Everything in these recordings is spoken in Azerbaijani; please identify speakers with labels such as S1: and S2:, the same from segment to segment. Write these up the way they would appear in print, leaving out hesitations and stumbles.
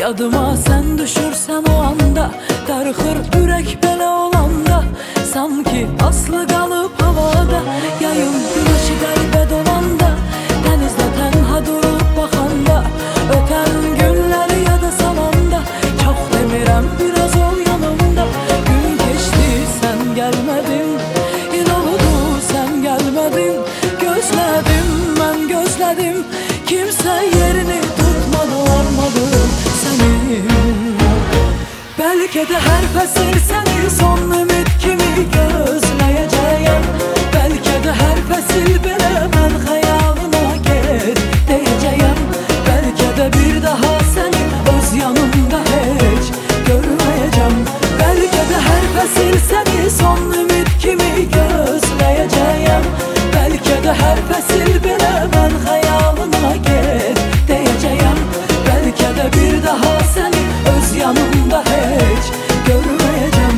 S1: Yadıma sen düşürsen o anda, darıxır ürək belə olanda, sanki aslı qalıb havada. Yayın güneşi qəlbə dolanda, dənizdə tənha durub baxanda, ötən günləri yada salanda, çox demirəm biraz ol yanımda. Gün keçdi sen gəlmədin, il oldu sen gəlmədin. Gözlədim mən gözlədim, kimsə yerini tutmadı, olmadı sənin. Bəlkə də hər fəsil səni son ümid kimi gözləyəcəyəm. Bəlkə də hər fəsil belə mən xəyalına get deyəcəyəm. Bəlkə də bir daha səni öz yanımda heç görməyəcəm. Bəlkə də hər fəsil səni son ümid kimi gözləyəcəyəm. Bəlkə də hər fəsil belə mən xəyalına get deyəcəyəm. Bəlkə də bir daha səni öz yanımda heç görməyəcəm.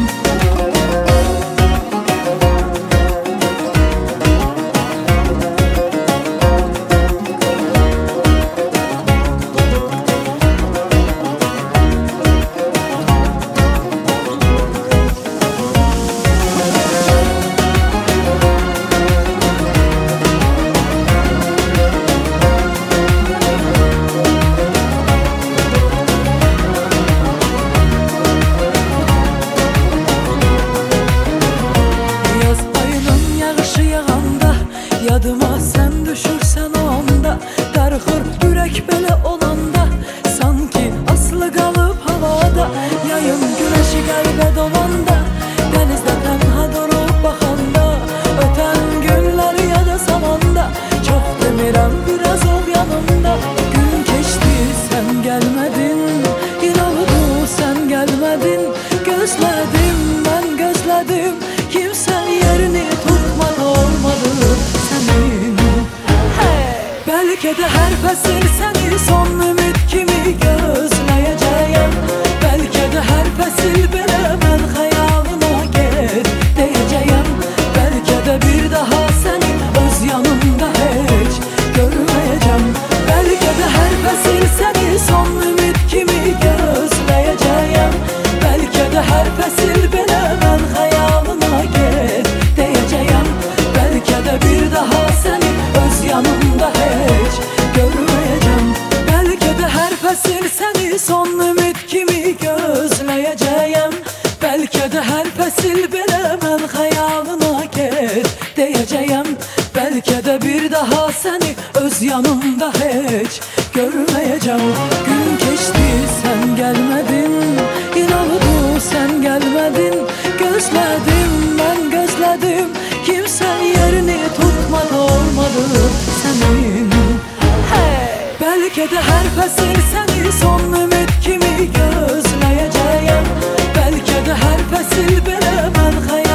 S1: Yadıma sen düşürsen o anda, darıxır ürək belə olanda, sanki aslı qalıb havada. Yayın güneşi qəlbə dolanda, dənizdə tənha durub baxanda, ötən günləri yada salanda, çox demirəm biraz ol yanımda. Gün keçdi sen gəlmədin, il oldu sen gəlmədin. Gözlədim mən gözlədim, kimsə yerini tutmadı, olmadı sənin. Bəlkə də hər fəsil səni son ümid kimi gözləyəcəyəm. Bəlkə də hər fəsil belə mən xəyalına get deyəcəyəm. Bəlkə də bir daha səni öz yanımda heç görməyəcəm. Bəlkə də hər fəsil səni son ümid kimi gözləyəcəyəm. Bəlkə də hər fəsil belə mən xəyalına get deyəcəyəm. Bəlkə də bir daha səni öz yanımda heç görməyəcəm. Bəlkə də hər fəsil səni son ümid kimi gözləyəcəyəm. Bəlkə də hər fəsil belə mən xəyalına get deyəcəyəm. Bəlkə də bir daha səni öz yanımda heç görməyəcəm. Gün keçdi sen gəlmədin, il oldu sen gəlmədin. Gözlədim mən gözlədim, kimsə yerini tutmadı, olmadı sənin. Bəlkə də hər fəsil səni son ümid kimi gözləyəcəyəm. Bəlkə də hər fəsil belə mən xəyalına